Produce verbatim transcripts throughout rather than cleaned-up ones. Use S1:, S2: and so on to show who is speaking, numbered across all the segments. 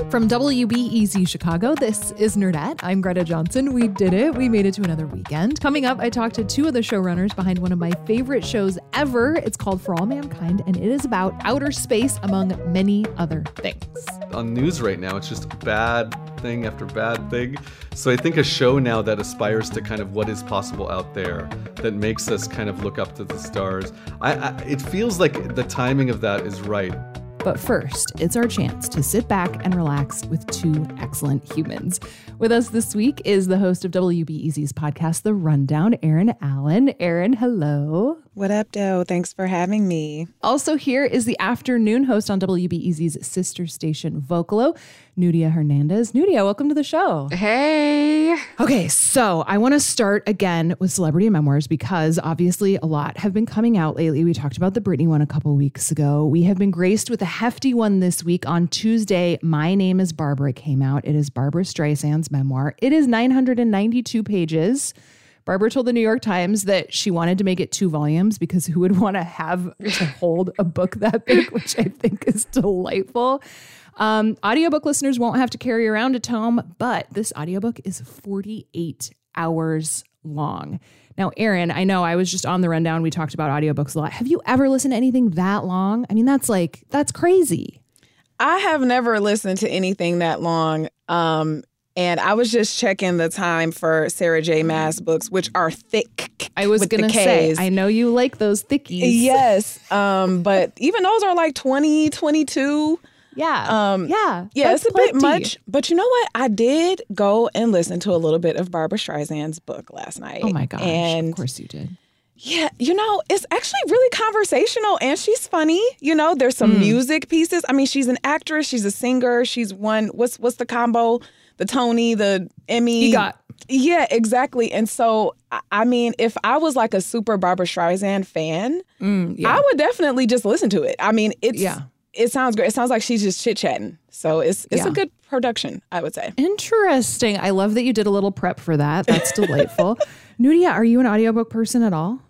S1: From W B E Z Chicago, this is Nerdette. I'm Greta Johnson. We did it. We made it to another weekend. Coming up, I talked to two of the showrunners behind one of my favorite shows ever. It's called For All Mankind, and it is about outer space, among many other things.
S2: On news right now, it's just bad thing after bad thing. So I think a show now that aspires to kind of what is possible out there, that makes us kind of look up to the stars. I, I it feels like the timing of that is right.
S1: But first, it's our chance to sit back and relax with two excellent humans. With us this week is the host of W B E Z's podcast, The Rundown, Erin Allen. Erin, hello.
S3: What up, Doe? Thanks for having me.
S1: Also here is the afternoon host on W B E Z's sister station, Vocalo, Nudia Hernandez. Nudia, welcome to the show.
S4: Hey.
S1: Okay, so I want to start again with celebrity memoirs because obviously a lot have been coming out lately. We talked about the Britney one a couple weeks ago. We have been graced with a hefty one this week. On Tuesday, My Name is Barbara came out. It is Barbara Streisand's memoir. It is nine hundred ninety-two pages. Barbara told the New York Times that she wanted to make it two volumes because who would want to have to hold a book that big, which I think is delightful. Um, audiobook listeners won't have to carry around a tome, but this audiobook is forty-eight hours long. Now, Erin, I know I was just on the rundown. We talked about audiobooks a lot. Have you ever listened to anything that long? I mean, that's like, that's crazy.
S3: I have never listened to anything that long. Um, and I was just checking the time for Sarah J. Maas books, which are thick.
S1: I was going to say, I know you like those thickies.
S3: Yes. Um, but even those are like twenty, twenty-two.
S1: Yeah. Um, yeah.
S3: Yeah, it's a plenty. bit much. But you know what? I did go and listen to a little bit of Barbara Streisand's book last night.
S1: Oh, my gosh.
S3: And
S1: of course you did.
S3: Yeah, you know, it's actually really conversational and she's funny. You know, there's some mm. music pieces. I mean, she's an actress. She's a singer. She's won, what's what's the combo? The Tony, the Emmy.
S1: EGOT.
S3: Yeah, exactly. And so, I mean, if I was like a super Barbara Streisand fan, mm, yeah. I would definitely just listen to it. I mean, it's yeah. it sounds great. It sounds like she's just chit-chatting. So it's it's yeah. a good production, I would say.
S1: Interesting. I love that you did a little prep for that. That's delightful. Nudia, are you an audiobook person at all?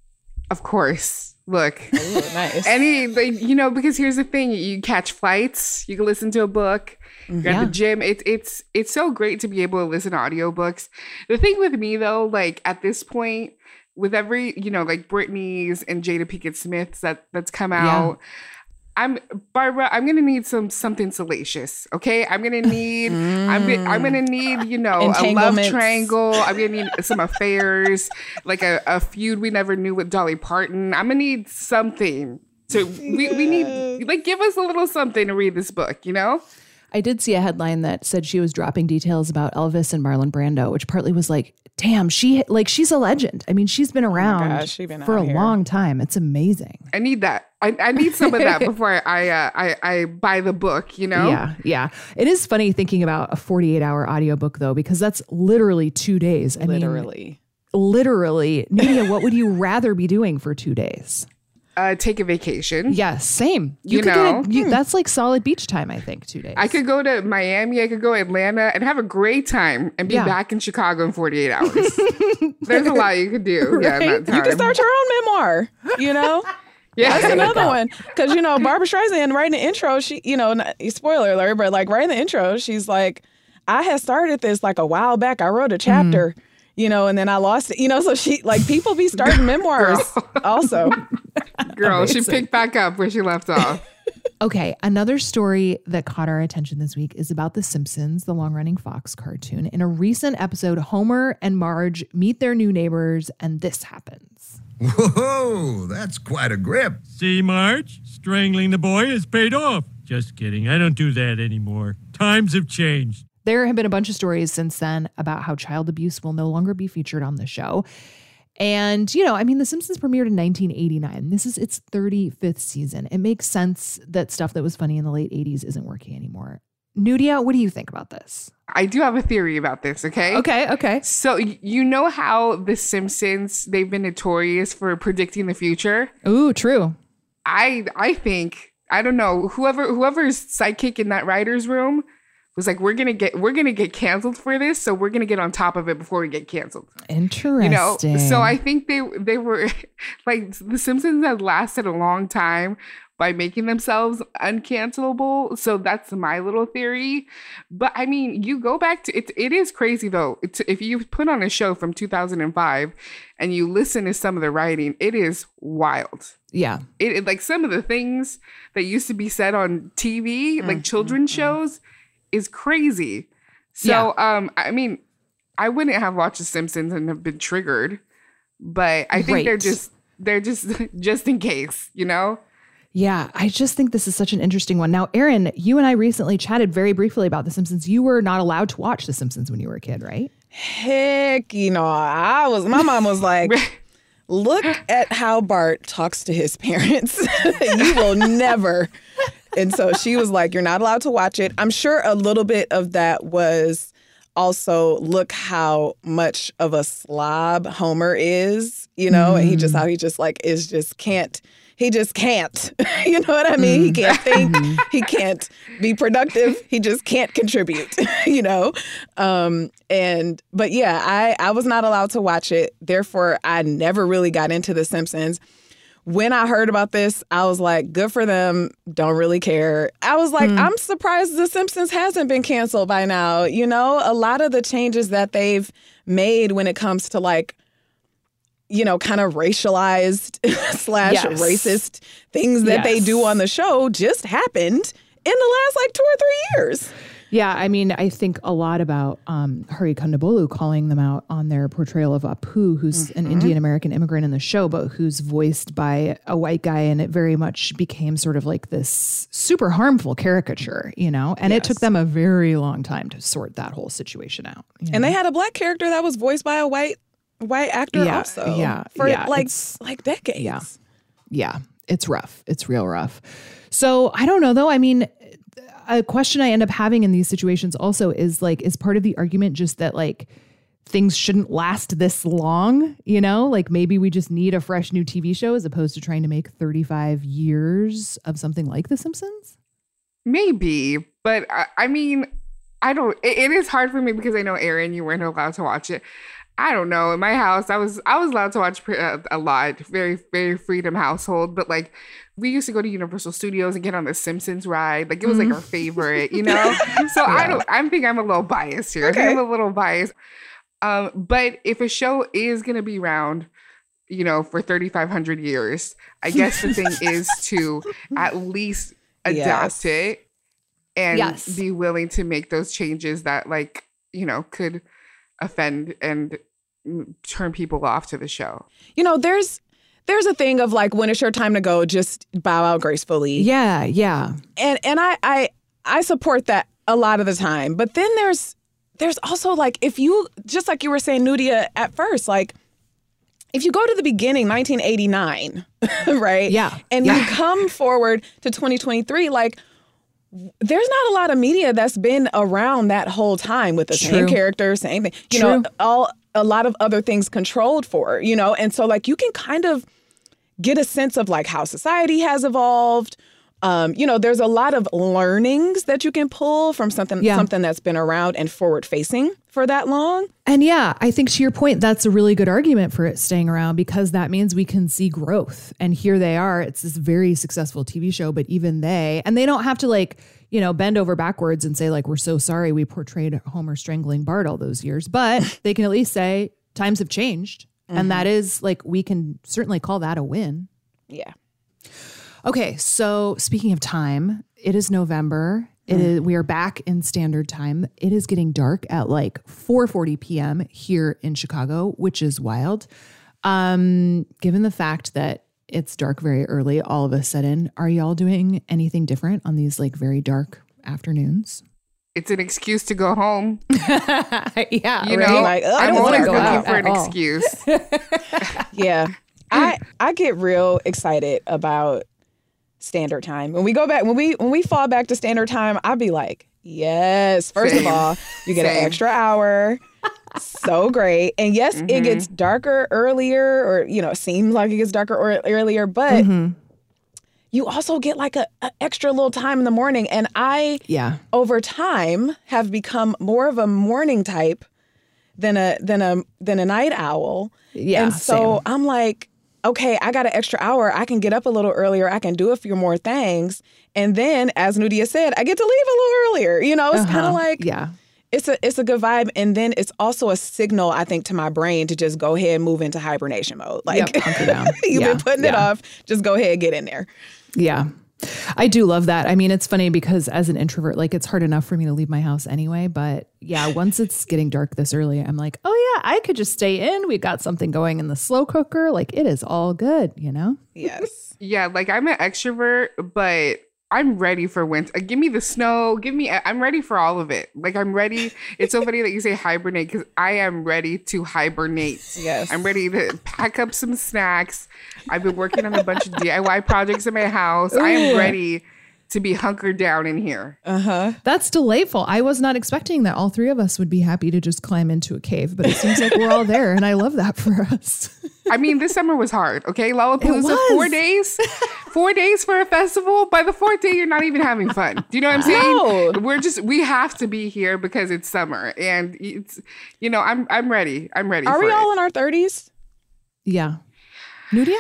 S4: Of course. Look,
S3: Ooh, nice.
S4: Any, like, you know, because here's the thing. You catch flights. You can listen to a book. You're yeah. at the gym. It's it's it's so great to be able to listen to audiobooks. The thing with me, though, like at this point, with every, you know, like Britney's and Jada Pinkett Smith's that, that's come out, yeah. I'm Barbara. I'm gonna need some something salacious. Okay, I'm gonna need. Mm. I'm I'm gonna need you know a love triangle. I'm gonna need some affairs, like a, a feud we never knew with Dolly Parton. I'm gonna need something to. We we need like give us a little something to read this book. You know.
S1: I did see a headline that said she was dropping details about Elvis and Marlon Brando, which partly was like, damn, she like she's a legend. I mean, she's been around oh gosh, she's been for a here. long time. It's amazing.
S4: I need that. I, I need some of that before I, uh, I I buy the book, you know?
S1: Yeah, yeah. It is funny thinking about a forty-eight hour audiobook, though, because that's literally two days. I
S3: literally.
S1: mean, literally. Nudia, what would you rather be doing for two days?
S4: Uh, take a vacation.
S1: Yes, same. You,
S4: you
S1: could
S4: know,
S1: get a, you, hmm. that's like solid beach time. I think two days.
S4: I could go to Miami. I could go to Atlanta and have a great time and be yeah. back in Chicago in forty-eight hours. There's a lot you could do. Right? Yeah, in that time.
S3: You can start your own memoir. You know. Yeah, that's another one. Because you know, Barbara Streisand writing the intro. She, you know, not, spoiler alert, but like writing the intro, she's like, I had started this like a while back. I wrote a chapter. Mm. You know, and then I lost it, you know, so she, like, people be starting memoirs also.
S4: Girl, Amazing. She picked back up where she left off.
S1: Okay, another story that caught our attention this week is about The Simpsons, the long-running Fox cartoon. In a recent episode, Homer and Marge meet their new neighbors, and this happens.
S5: Whoa, that's quite a grip.
S6: See, Marge? Strangling the boy has paid off. Just kidding. I don't do that anymore. Times have changed.
S1: There have been a bunch of stories since then about how child abuse will no longer be featured on the show. And, you know, I mean, The Simpsons premiered in nineteen eighty-nine. This is its thirty-fifth season. It makes sense that stuff that was funny in the late eighties isn't working anymore. Nudia, what do you think about this?
S4: I do have a theory about this, okay?
S1: Okay, okay.
S4: So you know how The Simpsons, they've been notorious for predicting the future?
S1: Ooh, true.
S4: I I think, I don't know, whoever whoever's sidekick in that writer's room was like, we're gonna get we're gonna get canceled for this, so we're gonna get on top of it before we get canceled.
S1: Interesting.
S4: You know, so I think they they were like The Simpsons had lasted a long time by making themselves uncancelable. So that's my little theory. But I mean, you go back to it. It is crazy though. It's, if you put on a show from two thousand five and you listen to some of the writing, it is wild.
S1: Yeah.
S4: It, it like some of the things that used to be said on T V, mm-hmm. like children's mm-hmm. shows, is crazy. So, yeah. um, I mean, I wouldn't have watched The Simpsons and have been triggered, but I think right. they're just they're just just in case, you know.
S1: Yeah, I just think this is such an interesting one. Now, Erin, you and I recently chatted very briefly about The Simpsons. You were not allowed to watch The Simpsons when you were a kid, right?
S3: Heck, you know, I was. My mom was like, "Look at how Bart talks to his parents. You will never." And so she was like, "You're not allowed to watch it." I'm sure a little bit of that was also look how much of a slob Homer is, you know, mm. and he just how he just like is just can't. He just can't. You know what I mean? Mm. He can't think. He can't be productive. He just can't contribute, you know? Um, and, but yeah, I, I was not allowed to watch it. Therefore, I never really got into The Simpsons. When I heard about this, I was like, good for them. Don't really care. I was like, mm. I'm surprised The Simpsons hasn't been canceled by now. You know, a lot of the changes that they've made when it comes to like, you know, kind of racialized slash yes. racist things that yes. they do on the show just happened in the last like two or three years.
S1: Yeah, I mean, I think a lot about um, Hari Kondabolu calling them out on their portrayal of Apu, who's mm-hmm. an Indian-American immigrant in the show, but who's voiced by a white guy. And it very much became sort of like this super harmful caricature, you know? And yes. it took them a very long time to sort that whole situation out. You know?
S3: And they had a black character that was voiced by a white white actor
S1: yeah,
S3: also.
S1: Yeah,
S3: for
S1: yeah,
S3: like, like decades.
S1: Yeah, yeah, it's rough. It's real rough. So I don't know, though. I mean, a question I end up having in these situations also is like, is part of the argument just that like things shouldn't last this long, you know, like maybe we just need a fresh new T V show as opposed to trying to make thirty-five years of something like The Simpsons?
S4: Maybe, but I, I mean, I don't, it, it is hard for me because I know, Erin, you weren't allowed to watch it. I don't know. In my house, I was I was allowed to watch a, a lot. Very, very freedom household. But like, we used to go to Universal Studios and get on the Simpsons ride. Like, it was like our favorite, you know? So yeah. I don't, I think I'm a little biased here. Okay. I think I'm a little biased. Um, but if a show is going to be around, you know, for thirty-five hundred years, I guess the thing is to at least adapt yes. it and yes. be willing to make those changes that, like, you know, could offend and turn people off to the show.
S3: You know, there's there's a thing of like, when it's your time to go, just bow out gracefully.
S1: Yeah, yeah.
S3: And and I I I support that a lot of the time. But then there's there's also like, if you, just like you were saying, Nudia, at first, like, if you go to the beginning, nineteen eighty-nine, right?
S1: Yeah.
S3: And
S1: yeah.
S3: you come forward to twenty twenty-three, like, there's not a lot of media that's been around that whole time with the True. Same character, same thing. You True. Know, all a lot of other things controlled for, you know? And so, like, you can kind of get a sense of, like, how society has evolved. Um, you know, there's a lot of learnings that you can pull from something yeah. something that's been around and forward-facing for that long.
S1: And yeah, I think to your point, that's a really good argument for it staying around, because that means we can see growth. And here they are. It's this very successful T V show, but even they, and they don't have to like, you know, bend over backwards and say like, we're so sorry we portrayed Homer strangling Bart all those years, but they can at least say times have changed. Mm-hmm. And that is like, we can certainly call that a win.
S3: Yeah.
S1: Okay, so speaking of time, it is November. It is, we are back in standard time. It is getting dark at like four forty p.m. here in Chicago, which is wild. Um, given the fact that it's dark very early, all of a sudden, are y'all doing anything different on these like very dark afternoons?
S4: It's an excuse to go home.
S1: yeah,
S4: you
S1: right?
S4: know,
S1: like,
S4: I don't want to go looking out for an all. excuse.
S3: yeah, I I get real excited about standard time. When we go back, when we when we fall back to standard time, I'd be like, yes. First Same. of all, you get Same. an extra hour. So great. And yes, mm-hmm. it gets darker earlier, or, you know, it seems like it gets darker or earlier, but, mm-hmm. you also get like a, a extra little time in the morning. And I,
S1: Yeah.
S3: over time, have become more of a morning type than a than a than a night owl.
S1: Yeah,
S3: and so
S1: same.
S3: I'm like, okay, I got an extra hour. I can get up a little earlier. I can do a few more things. And then, as Nudia said, I get to leave a little earlier. You know, it's
S1: Uh-huh.
S3: kind of like,
S1: Yeah.
S3: it's a it's a good vibe. And then it's also a signal, I think, to my brain to just go ahead and move into hibernation mode. Like,
S1: Yep, hunker down.
S3: you've
S1: Yeah,
S3: been putting it
S1: yeah.
S3: off. Just go ahead and get in there.
S1: Yeah. I do love that. I mean, it's funny because as an introvert, like it's hard enough for me to leave my house anyway. But yeah, once it's getting dark this early, I'm like, oh yeah, I could just stay in. We got something going in the slow cooker. Like it is all good, you know?
S3: Yes.
S4: Yeah, like I'm an extrovert, but I'm ready for winter. Uh, give me the snow. Give me. I'm ready for all of it. Like I'm ready. It's so funny that you say hibernate because I am ready to hibernate.
S3: Yes.
S4: I'm ready to pack up some snacks. I've been working on a bunch of D I Y projects in my house. I am ready to be hunkered down in here.
S3: Uh-huh.
S1: That's delightful. I was not expecting that all three of us would be happy to just climb into a cave, but it seems like we're all there. And I love that for us.
S4: I mean, this summer was hard. Okay, Lollapalooza,
S1: was.
S4: four days, four days for a festival. By the fourth day, you're not even having fun. Do you know what I'm saying?
S3: No.
S4: We're just we have to be here because it's summer, and it's you know I'm I'm ready. I'm ready.
S3: Are
S4: for
S3: we
S4: it.
S3: all in our thirties?
S1: Yeah. Nudia?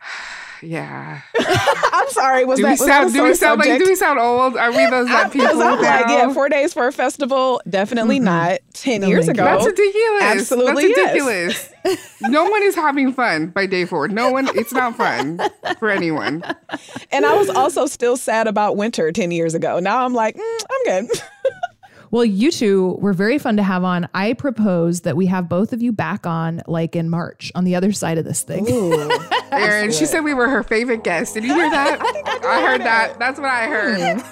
S4: Yeah.
S3: I'm sorry. Was
S4: Do
S3: that,
S4: we
S3: was that
S4: sound?
S3: a
S4: Do we
S3: sore
S4: sound like?
S3: subject?
S4: Do we sound old? Are we those that people
S3: Because I'm
S4: now?
S3: like, yeah, four days for a festival, definitely not. Ten
S1: No,
S3: years
S1: thank
S3: ago,
S1: you.
S4: That's ridiculous.
S3: Absolutely,
S4: That's
S3: yes.
S4: ridiculous. No one is having fun by day four. No one. It's not fun for anyone.
S3: and I was also still sad about winter ten years ago. Now I'm like, mm, I'm good.
S1: Well, you two were very fun to have on. I propose that we have both of you back on like in March on the other side of this thing.
S4: Erin, she said we were her favorite guest. Did you hear that? I, heard that. That's what I heard.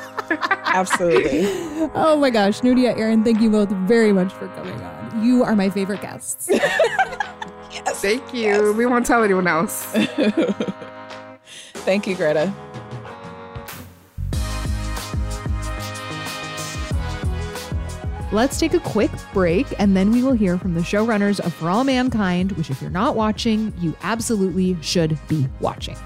S3: Absolutely.
S1: Oh my gosh, Nudia, Erin, thank you both very much for coming on. You are my favorite guests.
S4: Thank you. We won't tell anyone else.
S3: Thank you, Greta.
S1: Let's take a quick break and then we will hear from the showrunners of For All Mankind, which if you're not watching, you absolutely should be watching.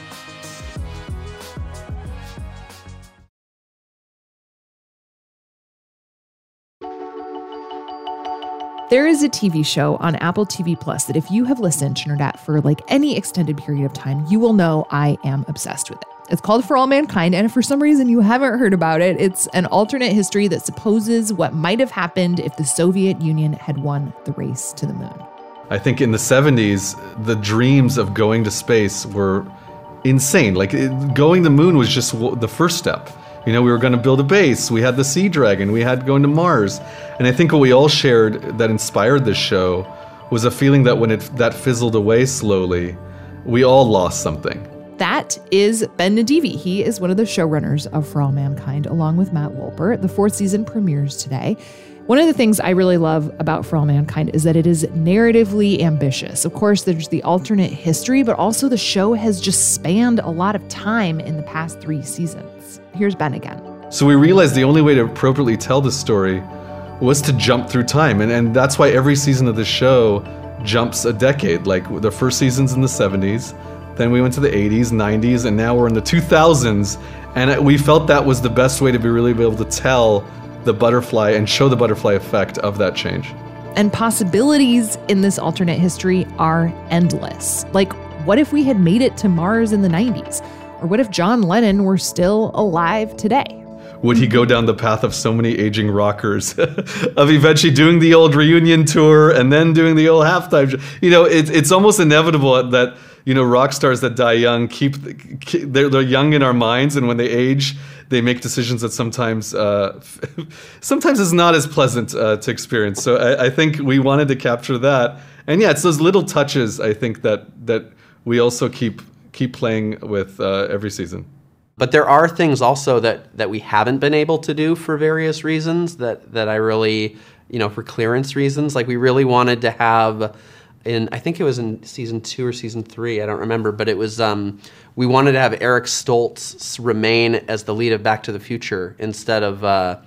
S1: There is a T V show on Apple T V Plus that if you have listened to Nerdette for like any extended period of time, you will know I am obsessed with it. It's called For All Mankind, and if for some reason you haven't heard about it, it's an alternate history that supposes what might have happened if the Soviet Union had won the race to the moon.
S2: I think in the seventies, the dreams of going to space were insane. Like it, going to the moon was just w- the first step. You know, we were going to build a base. We had the Sea Dragon. We had going to Mars. And I think what we all shared that inspired this show was a feeling that when it that fizzled away slowly, we all lost something.
S1: That is Ben Nadivi. He is one of the showrunners of For All Mankind, along with Matt Wolpert. The fourth season premieres today. One of the things I really love about For All Mankind is that it is narratively ambitious. Of course, there's the alternate history, but also the show has just spanned a lot of time in the past three seasons. Here's Ben again.
S2: So we realized the only way to appropriately tell the story was to jump through time. And, and that's why every season of the show jumps a decade. Like the first season's in the seventies, then we went to the eighties, nineties, and now we're in the two thousands. And we felt that was the best way to be really be able to tell the butterfly and show the butterfly effect of that change.
S1: And possibilities in this alternate history are endless. Like, what if we had made it to Mars in the nineties? Or what if John Lennon were still alive today?
S2: Would he go down the path of so many aging rockers, of eventually doing the old reunion tour and then doing the old halftime show? You know, it, it's almost inevitable that, you know, rock stars that die young, keep, keep they're, they're young in our minds, and when they age, they make decisions that sometimes uh, sometimes is not as pleasant uh, to experience. So I, I think we wanted to capture that. And yeah, it's those little touches, I think, that that we also keep keep playing with uh, every season.
S7: But there are things also that, that we haven't been able to do for various reasons that, that I really, you know, for clearance reasons. Like we really wanted to have in, I think it was in season two or season three, I don't remember, but it was, um, we wanted to have Eric Stoltz remain as the lead of Back to the Future instead of uh,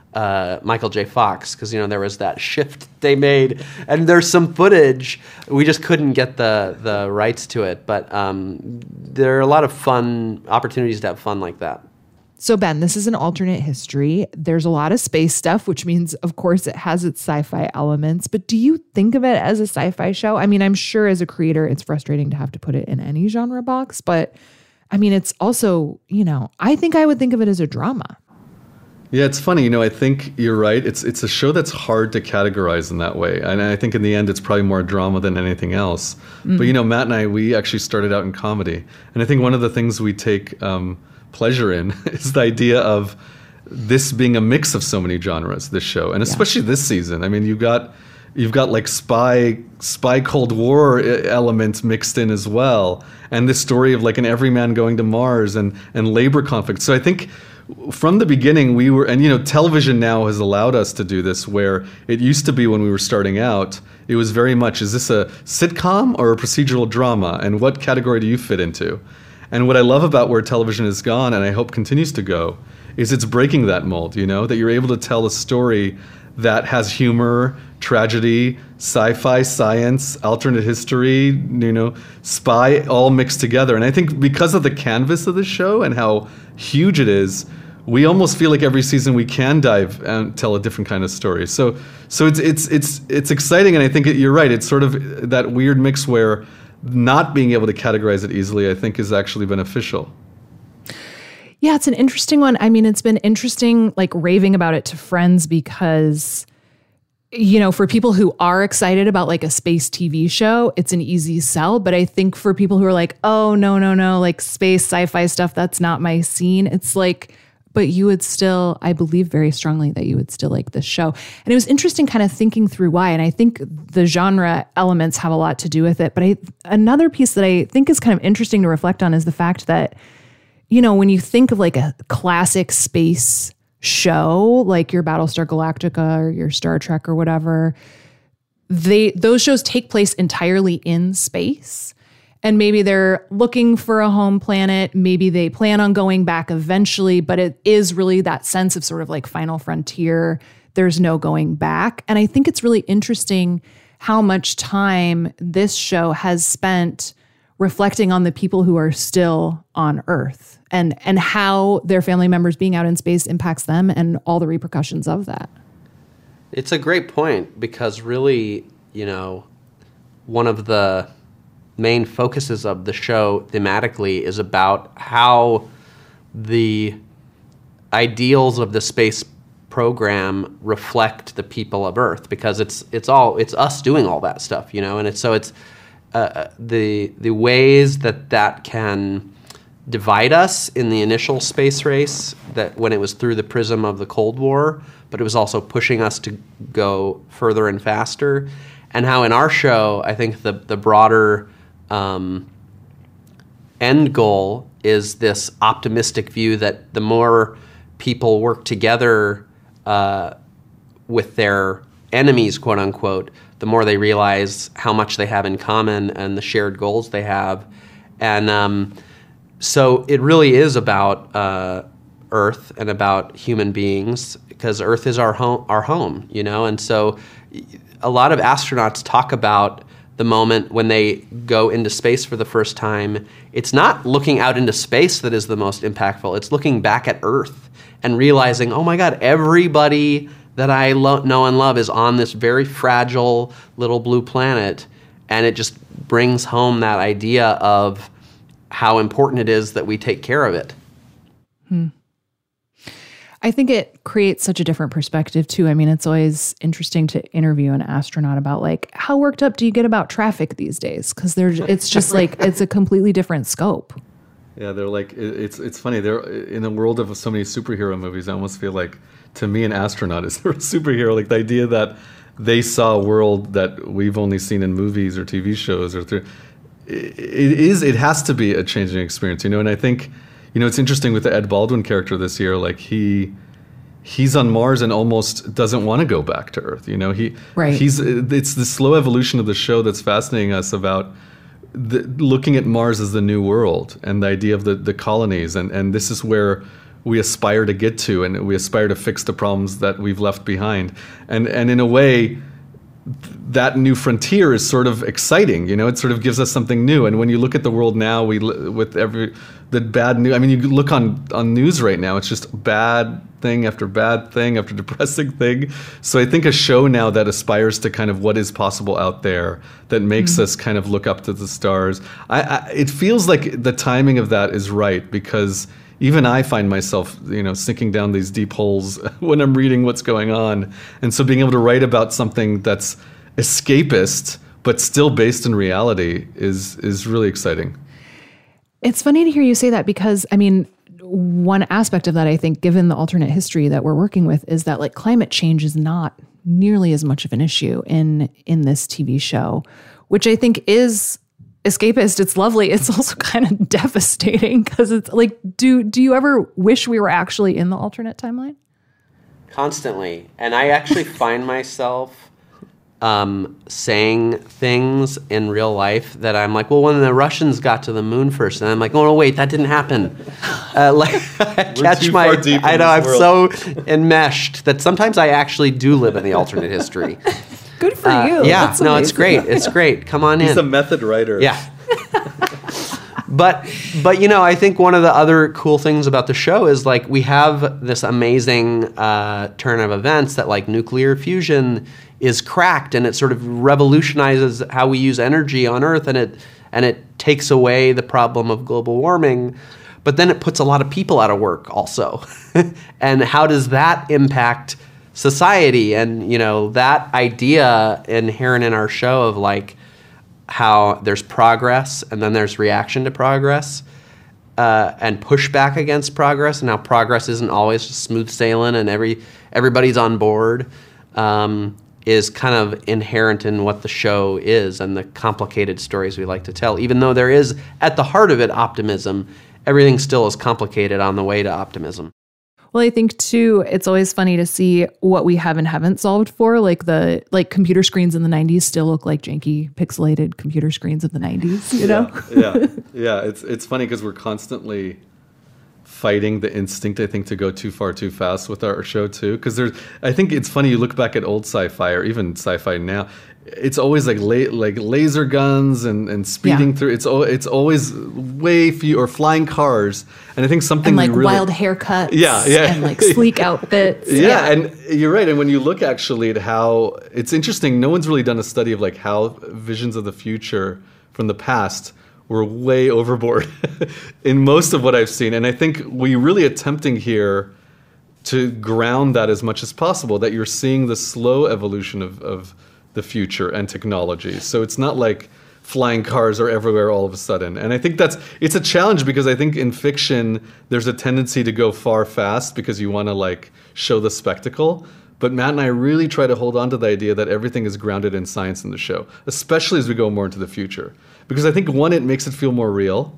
S7: uh, Michael J. Fox, because, you know, there was that shift they made, and there's some footage. We just couldn't get the, the rights to it, but um, there are a lot of fun opportunities to have fun like that.
S1: So, Ben, this is an alternate history. There's a lot of space stuff, which means, of course, it has its sci-fi elements. But do you think of it as a sci-fi show? I mean, I'm sure as a creator, it's frustrating to have to put it in any genre box. But, I mean, it's also, you know, I think I would think of it as a drama.
S2: Yeah, it's funny. You know, I think you're right. It's it's a show that's hard to categorize in that way. And I think in the end, it's probably more drama than anything else. Mm-hmm. But, you know, Matt and I, we actually started out in comedy. And I think one of the things we take um, pleasure in is the idea of this being a mix of so many genres, this show. And especially yeah. this season. I mean, you've got you've got like spy spy Cold War elements mixed in as well. And this story of like an everyman going to Mars and, and labor conflict. So I think from the beginning, we were, and you know, television now has allowed us to do this, where it used to be when we were starting out, it was very much, is this a sitcom or a procedural drama? And what category do you fit into? And what I love about where television has gone, and I hope continues to go, is it's breaking that mold, you know, that you're able to tell a story that has humor, tragedy, sci-fi, science, alternate history, you know, spy, all mixed together. And I think because of the canvas of the show and how huge it is, we almost feel like every season we can dive and tell a different kind of story. So, so it's it's it's it's exciting, and I think it, you're right. It's sort of that weird mix where not being able to categorize it easily, I think, is actually beneficial.
S1: Yeah, it's an interesting one. I mean, it's been interesting, like raving about it to friends because, you know, for people who are excited about like a space T V show, it's an easy sell. But I think for people who are like, oh, no, no, no, like space sci-fi stuff, that's not my scene. It's like, but you would still, I believe very strongly that you would still like this show. And it was interesting kind of thinking through why. And I think the genre elements have a lot to do with it. But I, another piece that I think is kind of interesting to reflect on is the fact that, you know, when you think of like a classic space show, like your Battlestar Galactica or your Star Trek or whatever, they those shows take place entirely in space. And maybe they're looking for a home planet. Maybe they plan on going back eventually, but it is really that sense of sort of like final frontier. There's no going back. And I think it's really interesting how much time this show has spent reflecting on the people who are still on Earth and, and how their family members being out in space impacts them and all the repercussions of that.
S7: It's a great point because really, you know, one of the main focuses of the show thematically is about how the ideals of the space program reflect the people of Earth, because it's it's all it's us doing all that stuff, you know, and it's so it's uh, the the ways that that can divide us in the initial space race, that when it was through the prism of the Cold War, but it was also pushing us to go further and faster, and how in our show, I think the the broader Um, end goal is this optimistic view that the more people work together uh, with their enemies, quote unquote, the more they realize how much they have in common and the shared goals they have. And um, so it really is about uh, Earth and about human beings, because Earth is our home, our home, you know? And so a lot of astronauts talk about the moment when they go into space for the first time. It's not looking out into space that is the most impactful. It's looking back at Earth and realizing, oh my God, everybody that I lo- know and love is on this very fragile little blue planet. And it just brings home that idea of how important it is that we take care of it.
S1: Hmm. I think it creates such a different perspective too. I mean, it's always interesting to interview an astronaut about like, how worked up do you get about traffic these days? Because there's, it's just like, it's a completely different scope.
S2: Yeah, they're like, it's it's funny. They're in the world of so many superhero movies. I almost feel like, to me, an astronaut is a superhero. Like the idea that they saw a world that we've only seen in movies or T V shows or through. It is. It has to be a changing experience, you know. And I think, you know, it's interesting with the Ed Baldwin character this year. Like he, he's on Mars and almost doesn't want to go back to Earth. You know, he,
S1: right.
S2: he's. It's the slow evolution of the show that's fascinating us about the, looking at Mars as the new world and the idea of the, the colonies. And, and this is where we aspire to get to, and we aspire to fix the problems that we've left behind. And and in a way, that new frontier is sort of exciting. You know, it sort of gives us something new. And when you look at the world now, we with every the bad news. I mean, you look on on news right now; it's just bad thing after bad thing after depressing thing. So I think a show now that aspires to kind of what is possible out there, that makes mm-hmm. us kind of look up to the stars. I, I it feels like the timing of that is right, because even I find myself, you know, sinking down these deep holes when I'm reading what's going on. And so being able to write about something that's escapist but still based in reality is is really exciting.
S1: It's funny to hear you say that, because, I mean, one aspect of that, I think, given the alternate history that we're working with, is that like climate change is not nearly as much of an issue in in this T V show, which I think is escapist. It's lovely. It's also kind of devastating, because it's like, do do you ever wish we were actually in the alternate timeline?
S7: Constantly. And I actually find myself um, saying things in real life that I'm like, well, when the Russians got to the moon first, and I'm like, oh, no, wait, that didn't happen. Uh, like, I catch my, I know, I'm world. so enmeshed that sometimes I actually do live in the alternate history.
S1: Good for
S7: uh,
S1: you.
S7: Yeah,
S1: That's
S7: no,
S1: amazing.
S7: It's great. It's great. Come on
S2: He's
S7: in.
S2: He's a method writer.
S7: Yeah. But, but you know, I think one of the other cool things about the show is, like, we have this amazing uh, turn of events that, like, nuclear fusion is cracked, and it sort of revolutionizes how we use energy on Earth, and it and it takes away the problem of global warming. But then it puts a lot of people out of work also. And how does that impact society? And, you know, that idea inherent in our show of, like, how there's progress and then there's reaction to progress uh, and pushback against progress, and how progress isn't always just smooth sailing and every everybody's on board, um, is kind of inherent in what the show is and the complicated stories we like to tell. Even though there is, at the heart of it, optimism, everything still is complicated on the way to optimism.
S1: Well, I think too, it's always funny to see what we have and haven't solved for. Like the like computer screens in the nineties still look like janky, pixelated computer screens of the nineties. You know?
S2: Yeah, yeah, yeah. It's it's funny because we're constantly fighting the instinct, I think, to go too far too fast with our show too. Because there's, I think it's funny. You look back at old sci-fi or even sci-fi now. It's always like la- like laser guns and, and speeding yeah. through. It's o- it's always way few, or flying cars. And I think something
S1: and like
S2: we really,
S1: wild haircuts.
S2: Yeah, yeah.
S1: And like sleek outfits.
S2: yeah,
S1: yeah,
S2: and you're right. And when you look actually at how it's interesting, no one's really done a study of like how visions of the future from the past were way overboard in most of what I've seen. And I think we really attempting here to ground that as much as possible, that you're seeing the slow evolution of, of the future and technology. So it's not like flying cars are everywhere all of a sudden. And I think that's, it's a challenge, because I think in fiction, there's a tendency to go far fast because you want to like show the spectacle. But Matt and I really try to hold on to the idea that everything is grounded in science in the show, especially as we go more into the future. Because I think, one, it makes it feel more real,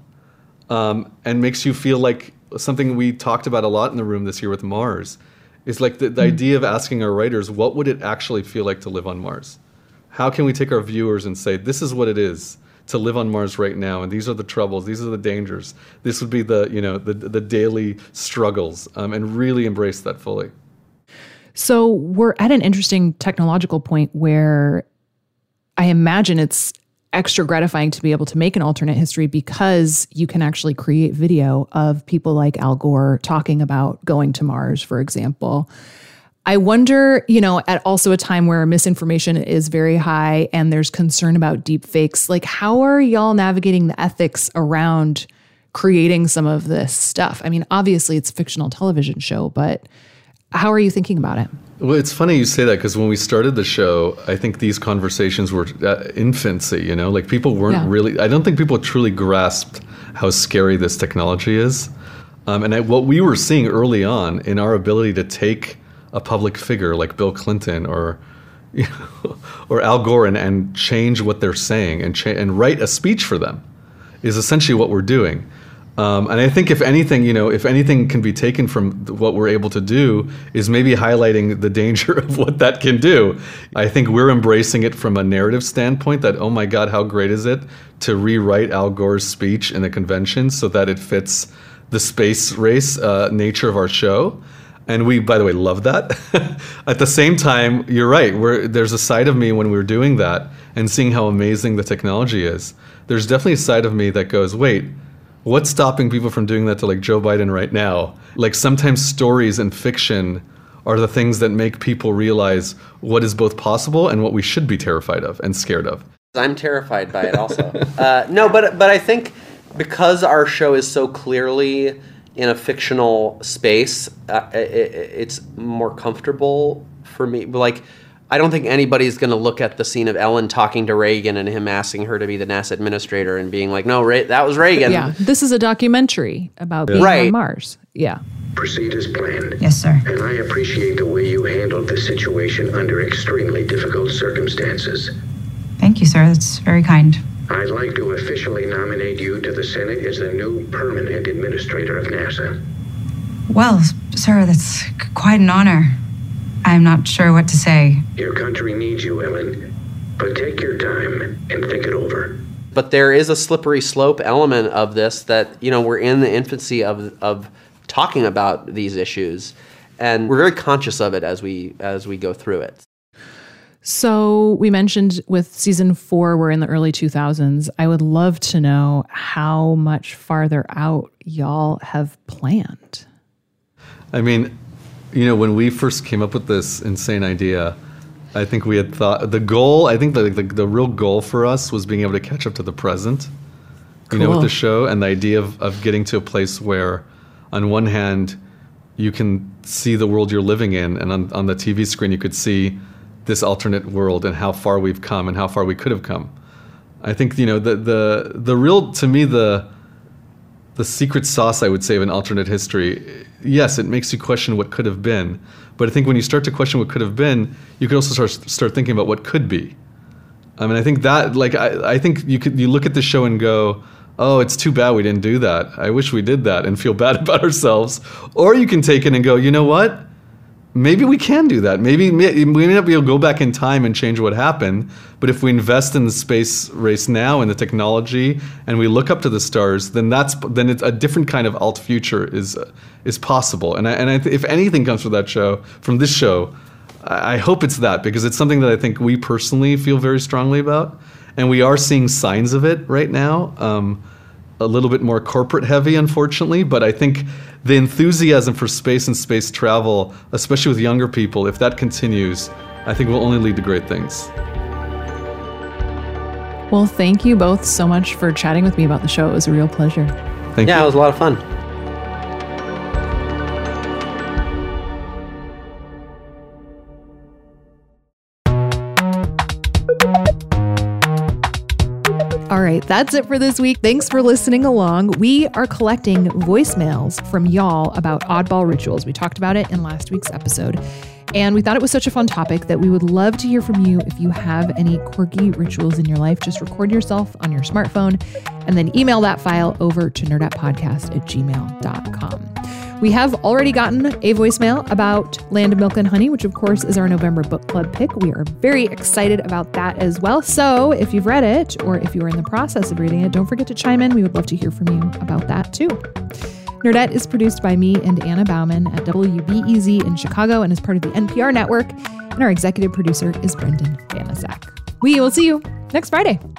S2: um, and makes you feel like something we talked about a lot in the room this year with Mars, is like the, the mm-hmm. idea of asking our writers, what would it actually feel like to live on Mars? How can we take our viewers and say, this is what it is to live on Mars right now, and these are the troubles, these are the dangers, this would be the, you know, the the daily struggles, um, and really embrace that fully.
S1: So we're at an interesting technological point where I imagine it's extra gratifying to be able to make an alternate history, because you can actually create video of people like Al Gore talking about going to Mars, for example. I wonder, you know, at also a time where misinformation is very high and there's concern about deep fakes, like how are y'all navigating the ethics around creating some of this stuff? I mean, obviously it's a fictional television show, but how are you thinking about it?
S2: Well, it's funny you say that, because when we started the show, I think these conversations were at infancy, you know, like people weren't yeah. really, I don't think people truly grasped how scary this technology is. Um, and I, what we were seeing early on in our ability to take a public figure like Bill Clinton or you know, or Al Gore and, and change what they're saying and, cha- and write a speech for them is essentially what we're doing. Um, and I think if anything, you know, if anything can be taken from what we're able to do is maybe highlighting the danger of what that can do. I think we're embracing it from a narrative standpoint that, oh my God, how great is it to rewrite Al Gore's speech in a convention so that it fits the space race uh, nature of our show. And we, by the way, love that. At the same time, you're right. We're, there's a side of me when we were doing that and seeing how amazing the technology is. There's definitely a side of me that goes, wait, what's stopping people from doing that to like Joe Biden right now? Like sometimes stories and fiction are the things that make people realize what is both possible and what we should be terrified of and scared of.
S7: I'm terrified by it also. uh, no, but but I think because our show is so clearly in a fictional space, uh, it, it's more comfortable for me. Like, I don't think anybody's going to look at the scene of Ellen talking to Reagan and him asking her to be the NASA administrator and being like, no, Ray, that was Reagan.
S1: Yeah, this is a documentary about being
S7: right.
S1: on Mars. Yeah.
S8: Proceed as planned.
S9: Yes, sir.
S8: And I appreciate the way you handled the situation under extremely difficult circumstances.
S9: Thank you, sir. That's very kind.
S8: I'd like to officially nominate you to the Senate as the new permanent administrator of NASA.
S9: Well, sir, that's quite an honor. I'm not sure what to say.
S8: Your country needs you, Ellen. But take your time and think it over.
S7: But there is a slippery slope element of this that, you know, we're in the infancy of of talking about these issues, and we're very conscious of it as we as we go through it.
S1: So we mentioned with season four, we're in the early two thousands. I would love to know how much farther out y'all have planned.
S2: I mean, you know, when we first came up with this insane idea, I think we had thought the goal, I think the, the, the real goal for us was being able to catch up to the present, you know, with the show, and the idea of, of getting to a place where on one hand, you can see the world you're living in, and on, on the T V screen, you could see this alternate world and how far we've come and how far we could have come. I think, you know, the the the real, to me, the the secret sauce, I would say, of an alternate history, yes, it makes you question what could have been. But I think when you start to question what could have been, you could also start start thinking about what could be. I mean, I think that, like, I, I think you could you look at the show and go, oh, it's too bad we didn't do that. I wish we did that, and feel bad about ourselves. Or you can take it and go, you know what? Maybe we can do that. Maybe we may not be able to go back in time and change what happened, but if we invest in the space race now and the technology, and we look up to the stars, then that's then it's a different kind of alt future is is possible. And I, and I, if anything comes from that show, from this show, I hope it's that, because it's something that I think we personally feel very strongly about, and we are seeing signs of it right now. Um, a little bit more corporate heavy, unfortunately, but I think the enthusiasm for space and space travel, especially with younger people, if that continues, I think will only lead to great things.
S1: Well, thank you both so much for chatting with me about the show. It was a real pleasure.
S2: Thank
S7: yeah,
S2: you.
S7: It was a lot of fun.
S1: All right, that's it for this week. Thanks for listening along. We are collecting voicemails from y'all about oddball rituals. We talked about it in last week's episode, and we thought it was such a fun topic that we would love to hear from you. If you have any quirky rituals in your life, just record yourself on your smartphone and then email that file over to nerdettepodcast at gmail dot com. We have already gotten a voicemail about Land of Milk and Honey, which of course is our November book club pick. We are very excited about that as well. So if you've read it, or if you are in the process of reading it, don't forget to chime in. We would love to hear from you about that too. Nerdette is produced by me and Anna Bauman at W B E Z in Chicago and is part of the N P R network. And our executive producer is Brendan Banaszak. We will see you next Friday.